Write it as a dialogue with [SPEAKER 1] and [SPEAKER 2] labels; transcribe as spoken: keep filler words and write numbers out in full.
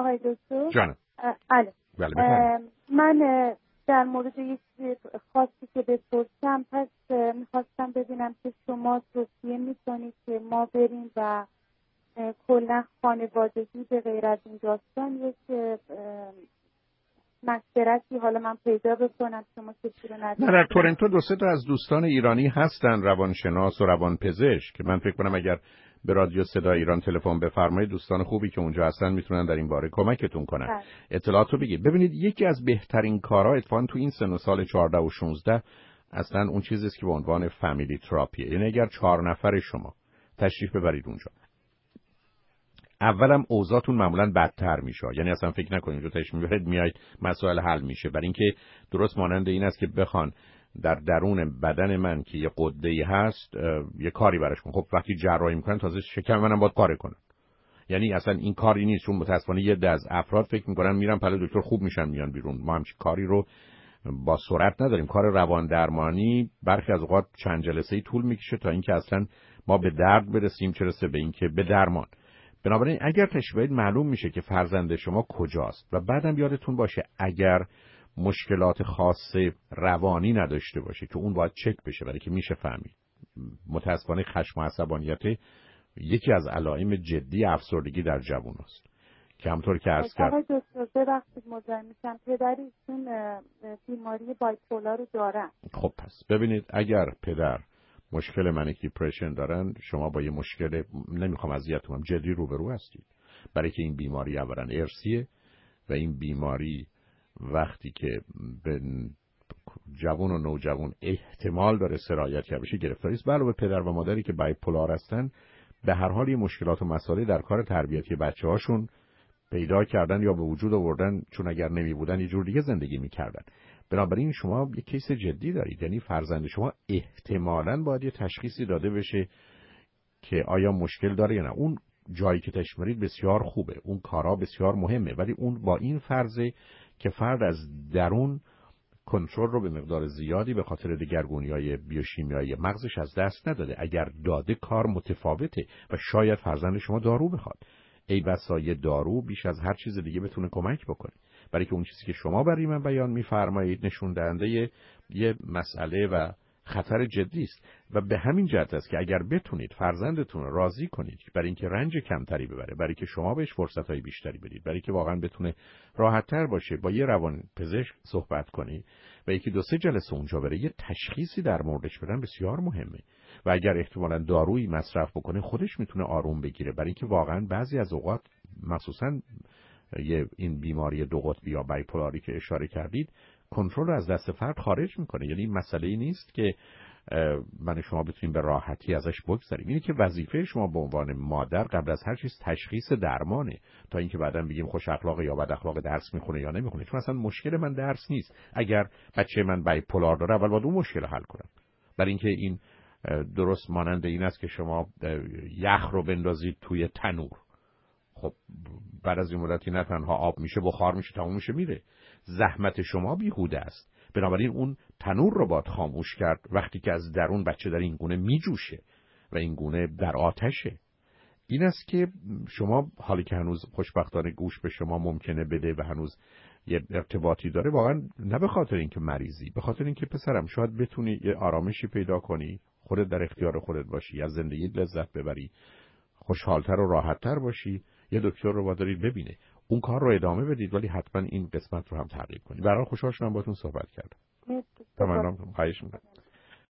[SPEAKER 1] آقای دکتر.
[SPEAKER 2] جانم.
[SPEAKER 1] بله.
[SPEAKER 2] بله
[SPEAKER 1] من در مورد یک چیز خاصی که بپرسم، پس میخواستم ببینم که شما توصیه میکنید که ما بریم و کلا خانوادگی به غیر از این داستان یک مشورتی حالا من پیدا بکنم، شما کسی رو ندارید؟
[SPEAKER 2] نه، در تورنتو دو سه تا از دوستان ایرانی هستن، روانشناس و روانپزشک، که من فکر کنم اگر به رادیو صدای ایران تلفن بفرمایید دوستان خوبی که اونجا هستن میتونن در این باره کمکتون کنن.
[SPEAKER 1] بله.
[SPEAKER 2] اطلاعاتو بگید. ببینید یکی از بهترین کارها اتفاقا تو این سن و سال چهارده و شانزده اصلا اون چیزی است که به عنوان فامیلی تراپیه. یعنی اگر چهار نفر شما تشریف ببرید اونجا، اولم اوضاعتون معمولا بدتر میشه. یعنی اصلا فکر نکنید اونجا تشریف میبرید میایید مسائل حل میشه، برای اینکه درست مانند این است که بخوان در درون بدن من که یه قده‌ای هست یه کاری براش کنن. خب وقتی جراحی میکنن تازه شکم منم باید کار کنن. یعنی اصلا این کاری نیست، چون متأسفانه یه ده از افراد فکر میکنن میرن پلو دکتر خوب میشن میان بیرون. ما همچین کاری رو با سرعت نداریم. کار روان درمانی برخی از اوقات چند جلسه‌ای طول میکشه تا اینکه اصلا ما به درد برسیم، چه رسه به اینکه به درمان. بنابراین اگر تشخیص معلوم میشه که فرزند شما کجاست و بعدم یادتون باشه اگر مشکلات خاص روانی نداشته باشه که اون باید چک بشه، برای که میشه فهمید. متأسفانه خشم و عصبانیت یکی از علائم جدی افسردگی در جوان است که همطور که عرض کردم.
[SPEAKER 1] آقای دکتر ببخشید مزاحم میشم، پدریشون بیماری بایپولار رو دارن.
[SPEAKER 2] خب پس ببینید اگر پدر مشکل منیک دیپرشن دارن، شما با یه مشکل، نمیخوام اذیت کنم، جدی روبرو هستید، برای که این بیماری اولا ارثیه و این بیماری وقتی که به جوان و نوجوان احتمال داره سرایت کرده بشه گرفتاری است. علاوه پدر و مادری که بایپولار هستن به هر حال یه مشکلات و مسائلی در کار تربیتی بچه‌هاشون پیدا کردن یا به وجود آوردن، چون اگر نمی بودن یه جور دیگه زندگی می‌کردن. بنابراین شما یه کیس جدی دارید. یعنی فرزند شما احتمالاً باید یه تشخیصی داده بشه که آیا مشکل داره یا نه. اون جایی که تشمرید بسیار خوبه، اون کارا بسیار مهمه، ولی اون با این فرضه که فرد از درون کنترل رو به مقدار زیادی به خاطر دگرگونی‌های بیوشیمیایی مغزش از دست نداده. اگر داده کار متفاوته و شاید فرزند شما دارو بخواد. ای بسا یه دارو بیش از هر چیز دیگه بتونه کمک بکنه، برای که اون چیزی که شما برای من بیان می‌فرمایید نشون دهنده یه, یه مسئله و خطر جدی است. و به همین جهت است که اگر بتونید فرزندتون رو راضی کنید برای اینکه رنج کمتری ببره، برای که شما بهش فرصت‌های بیشتری بدید، برای که واقعا بتونه راحت‌تر باشه، با یه روان پزشک صحبت کنید و یکی دو سه جلسه اونجا بره یه تشخیصی در موردش بدن بسیار مهمه. و اگر احتمالاً دارویی مصرف بکنه خودش میتونه آروم بگیره، برای اینکه واقعا بعضی از اوقات مخصوصاً یه این بیماری دو قطبی یا بایپولاری که اشاره کردید کنترل رو از دست فرد خارج میکنه. یعنی مسئله‌ای نیست که من شما بتونیم به راحتی ازش بگذریم. اینه که وظیفه شما به عنوان مادر قبل از هر چیز تشخیص درمانه، تا اینکه بعداً بگیم خوش اخلاق یا بد اخلاق، درس میخونه یا نمیخونه. چون اصلا مشکل من درس نیست. اگر بچه من بایپولار داره اول باید اون مشکل حل کنم، برای اینکه این درست مانند این است که شما یخ رو بندازید توی تنور، خب بعد از این مدتی نه تنها آب میشه، بخار میشه، تموم میشه میره. زحمت شما بیهوده است. بنابراین اون تنور رو باید خاموش کرد وقتی که از درون بچه در این گونه میجوشه و این گونه در آتشه. این است که شما حالی که هنوز خوشبختانه گوش به شما ممکنه بده و هنوز یه ارتباطی داره، واقعا نه به خاطر اینکه مریضی، به خاطر اینکه پسرم شاید بتونی یه آرامشی پیدا کنی، خودت در اختیار خودت باشی، از زندگی لذت ببری، خوشحالتر و راحتتر باشی. یه دکتر رو وادارید ببینه، اون کار رو ادامه بدید، ولی حتما این قسمت رو هم تعقیب کنید. برای خوشحال شدم باهاتون صحبت کردم.
[SPEAKER 1] مرسی.
[SPEAKER 2] تمام خواهش می‌کنم.